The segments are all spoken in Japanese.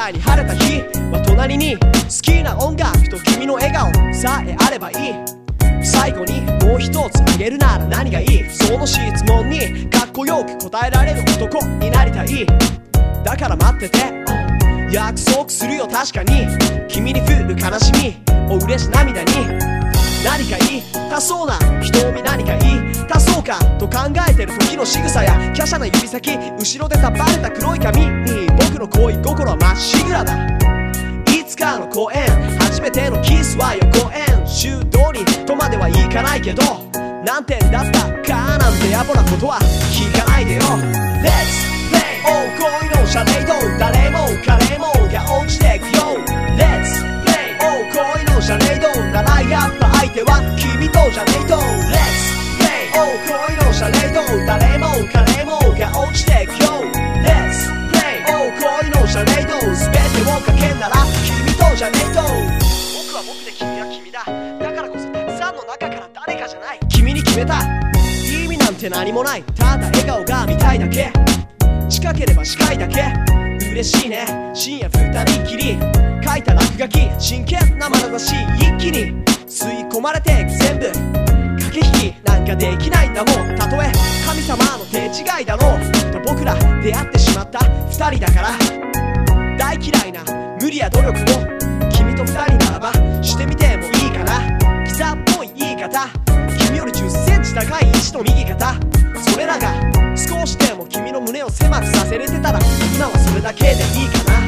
たいに晴れた日は隣に好きな音楽と君の笑顔さえあればいい。最後にもう一つあげるなら何がいい？その質問にかっこよく答えられる男になりたい。だから待ってて、約束するよ確かに。君に降る悲しみを嬉し涙に何か言いたそうな瞳、何か言いたそうかと考えてる時の仕草や華奢な指先、後ろで束ねた黒い髪に僕の恋心はまっしぐらだ。いつかの公園、初めてのキスは予行演習通りとまではいかないけど、何点だったかなんて野暮なことは聞かないでよ。 Let's play 恋のシャレード、誰も彼もが落ちてくよ。 Let's play 恋のシャレード、ならやっぱ相手は君とじゃねえと。 Let's play 恋のシャレード、誰も彼もが落ちてくよ。 Let's play 恋のシャレード、全てをかけんなら君とじゃねえと。僕は僕で君は君だ、だからこそたくさんの中から誰かじゃない。君に決めた意味なんて何もない、ただ笑顔が見たいだけ。近ければ近いだけ嬉しいね。深夜二人きり書いた落書き、真剣な眼差し一気に吸い込まれていく全部。駆け引きなんかできないんだもん、たとえ神様の手違いだろうと僕ら出会ってしまった二人だから。大嫌いな無理や努力も君と二人ならばしてみてもいいかな。キザっぽい言い方、君より10センチ高い位置の右肩、それらが少しでも君の胸を狭くさせれてたら今はそれだけでいいかな。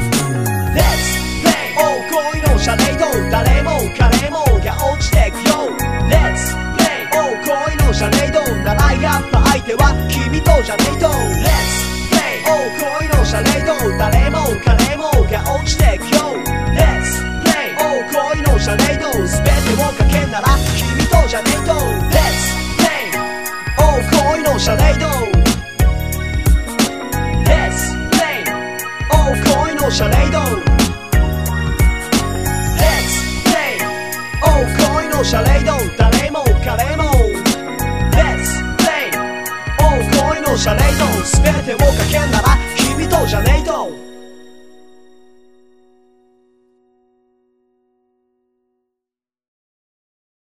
Let's play 恋のシャレード、誰も彼もが落ちてくよ。 Let's play 恋のシャレード、ならやっぱ相手は君とじゃねえと。 Let's play 恋のシャレード、誰も彼もが落ちてくよ。 Let's play 恋のシャレード、全てをかけんなら君とじゃねえと。 Let's play 恋のシャレード、 Let's play 恋のシャレード、 Let's play 恋のシャレード、誰も彼も Let's play 恋のシャレード、全てをかけんなら君とじゃねえと。